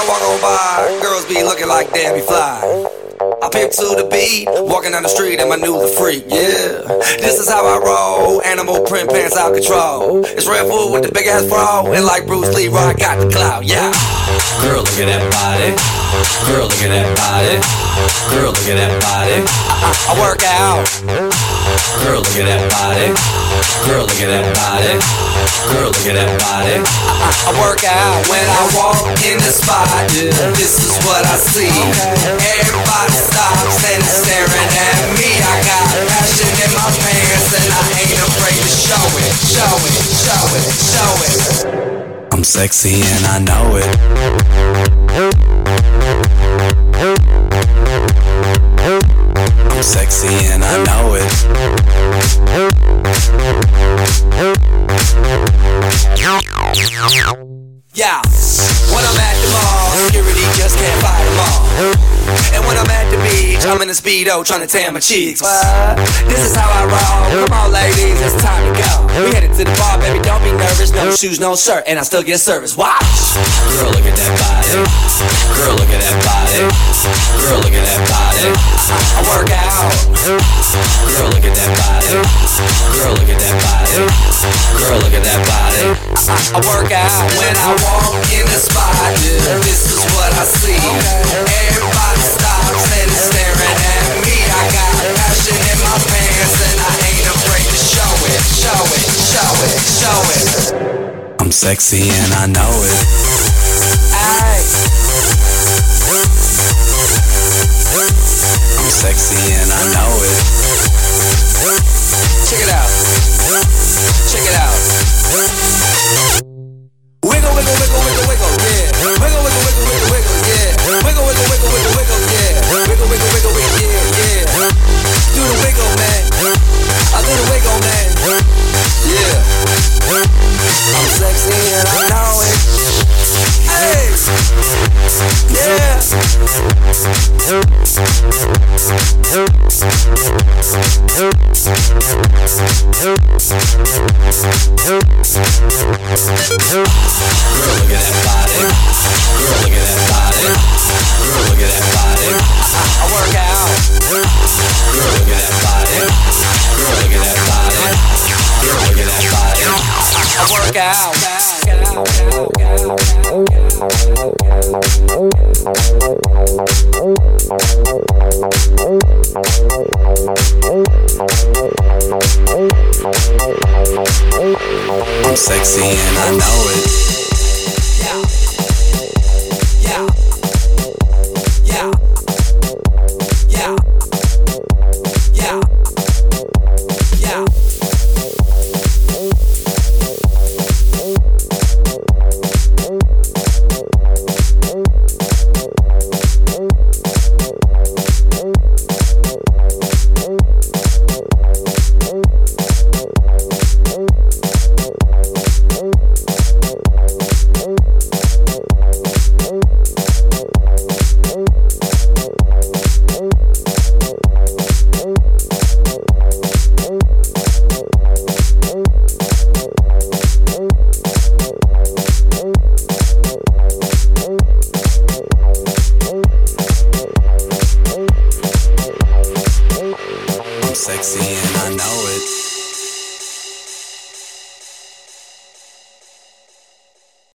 I walk on by, girls be looking like Debbie Fly. I pimp to the beat, walking down the street and my new the freak, yeah. This is how I roll, animal print pants out control. It's Red Food with the big ass bra, and like Bruce Lee, I got the clout, yeah. Girl, look at that body. Girl, look at that body. Girl, look at that body. I work out. Girl, look at that body. Girl, look at that body. Girl, look at that body. I work out when I walk in the spot. This is what I see. Everybody stops and is staring at me. I got passion in my pants and I ain't afraid to show it. Show it, show it, show it. I'm sexy and I know it. I'm sexy and I know it. Yeah, when I'm at the mall, security just can't fight them all. And when I'm at the beach, I'm in a Speedo trying to tan my cheeks. This is how I roll. Come on, ladies, it's time to go. We headed to the bar, baby, don't be nervous. No shoes, no shirt, and I still get service. Watch. Girl, look at that body. Girl, look at that body. Girl, look at that body. I work out. Girl, look at that body. Girl, look at that body. Girl, look at that body. I work out when I walk in the spot. This is what I see. Everybody stops and is staring at me. I got passion in my pants and I ain't afraid to show it. Show it, show it, show it. I'm sexy and I know it.